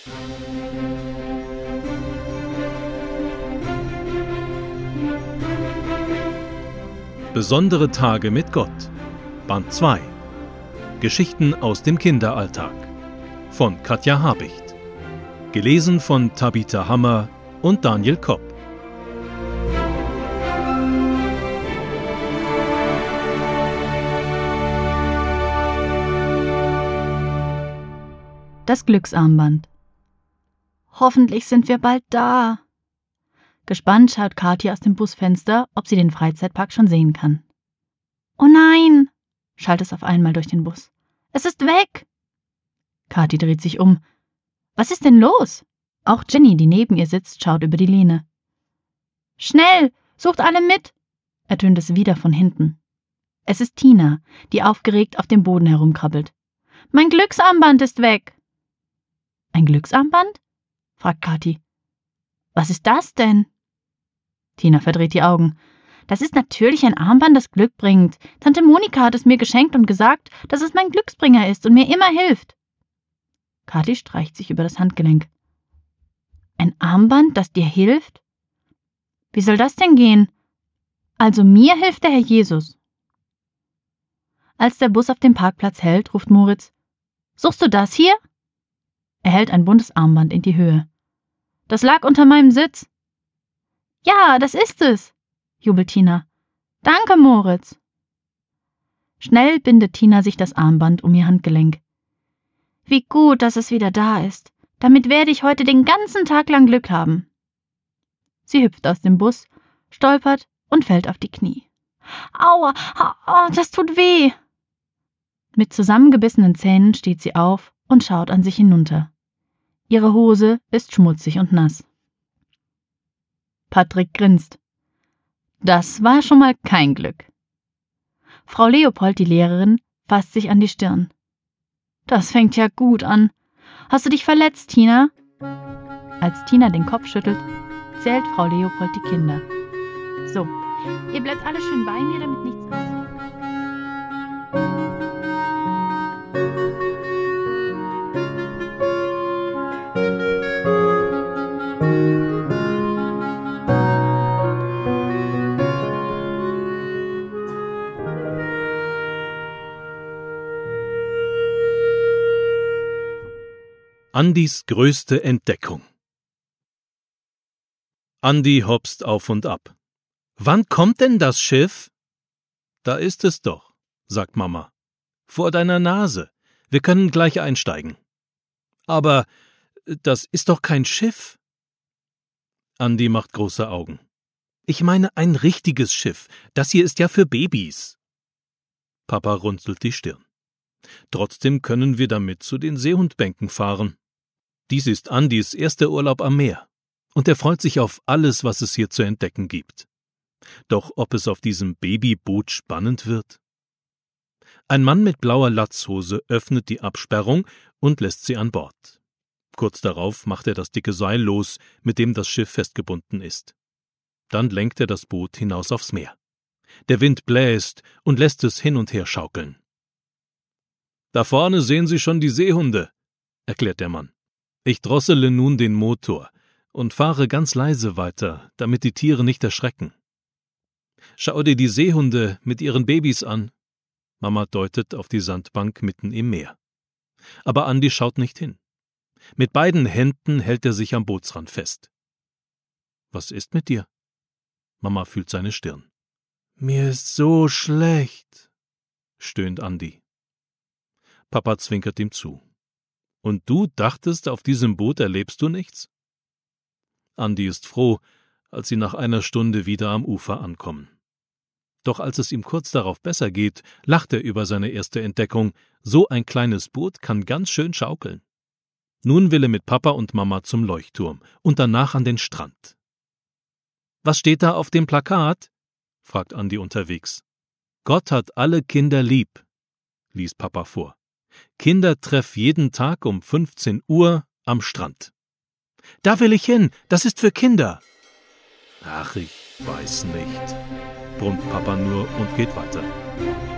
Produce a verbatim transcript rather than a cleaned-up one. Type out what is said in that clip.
Besondere Tage mit Gott. Band zwei. Geschichten aus dem Kinderalltag. Von Katja Habicht. Gelesen von Tabitha Hammer und Daniel Kopp. Das Glücksarmband. Hoffentlich sind wir bald da. Gespannt schaut Kathi aus dem Busfenster, ob sie den Freizeitpark schon sehen kann. Oh nein, schallt es auf einmal durch den Bus. Es ist weg! Kathi dreht sich um. Was ist denn los? Auch Jenny, die neben ihr sitzt, schaut über die Lehne. Schnell, sucht alle mit! Ertönt es wieder von hinten. Es ist Tina, die aufgeregt auf dem Boden herumkrabbelt. Mein Glücksarmband ist weg! Ein Glücksarmband? Fragt Kathi. Was ist das denn? Tina verdreht die Augen. Das ist natürlich ein Armband, das Glück bringt. Tante Monika hat es mir geschenkt und gesagt, dass es mein Glücksbringer ist und mir immer hilft. Kathi streicht sich über das Handgelenk. Ein Armband, das dir hilft? Wie soll das denn gehen? Also mir hilft der Herr Jesus. Als der Bus auf dem Parkplatz hält, ruft Moritz: Suchst du das hier? Er hält ein buntes Armband in die Höhe. Das lag unter meinem Sitz. Ja, das ist es, jubelt Tina. Danke, Moritz. Schnell bindet Tina sich das Armband um ihr Handgelenk. Wie gut, dass es wieder da ist. Damit werde ich heute den ganzen Tag lang Glück haben. Sie hüpft aus dem Bus, stolpert und fällt auf die Knie. Aua, au, das tut weh. Mit zusammengebissenen Zähnen steht sie auf und schaut an sich hinunter. Ihre Hose ist schmutzig und nass. Patrick grinst. Das war schon mal kein Glück. Frau Leopold, die Lehrerin, fasst sich an die Stirn. Das fängt ja gut an. Hast du dich verletzt, Tina? Als Tina den Kopf schüttelt, zählt Frau Leopold die Kinder. So, ihr bleibt alle schön bei mir, damit nichts passiert. Andys größte Entdeckung. Andi hopst auf und ab. Wann kommt denn das Schiff? Da ist es doch, sagt Mama. Vor deiner Nase. Wir können gleich einsteigen. Aber das ist doch kein Schiff. Andi macht große Augen. Ich meine ein richtiges Schiff. Das hier ist ja für Babys. Papa runzelt die Stirn. Trotzdem können wir damit zu den Seehundbänken fahren. Dies ist Andys erster Urlaub am Meer, und er freut sich auf alles, was es hier zu entdecken gibt. Doch ob es auf diesem Babyboot spannend wird? Ein Mann mit blauer Latzhose öffnet die Absperrung und lässt sie an Bord. Kurz darauf macht er das dicke Seil los, mit dem das Schiff festgebunden ist. Dann lenkt er das Boot hinaus aufs Meer. Der Wind bläst und lässt es hin und her schaukeln. »Da vorne sehen Sie schon die Seehunde«, erklärt der Mann. »Ich drossele nun den Motor und fahre ganz leise weiter, damit die Tiere nicht erschrecken. Schau dir die Seehunde mit ihren Babys an.« Mama deutet auf die Sandbank mitten im Meer. Aber Andi schaut nicht hin. Mit beiden Händen hält er sich am Bootsrand fest. »Was ist mit dir?« Mama fühlt seine Stirn. »Mir ist so schlecht«, stöhnt Andi. Papa zwinkert ihm zu. »Und du dachtest, auf diesem Boot erlebst du nichts?« Andi ist froh, als sie nach einer Stunde wieder am Ufer ankommen. Doch als es ihm kurz darauf besser geht, lacht er über seine erste Entdeckung. So ein kleines Boot kann ganz schön schaukeln. Nun will er mit Papa und Mama zum Leuchtturm und danach an den Strand. »Was steht da auf dem Plakat?« fragt Andi unterwegs. »Gott hat alle Kinder lieb«, liest Papa vor. »Kindertreff jeden Tag um fünfzehn Uhr am Strand.« »Da will ich hin, das ist für Kinder.« »Ach, ich weiß nicht«, brummt Papa nur und geht weiter.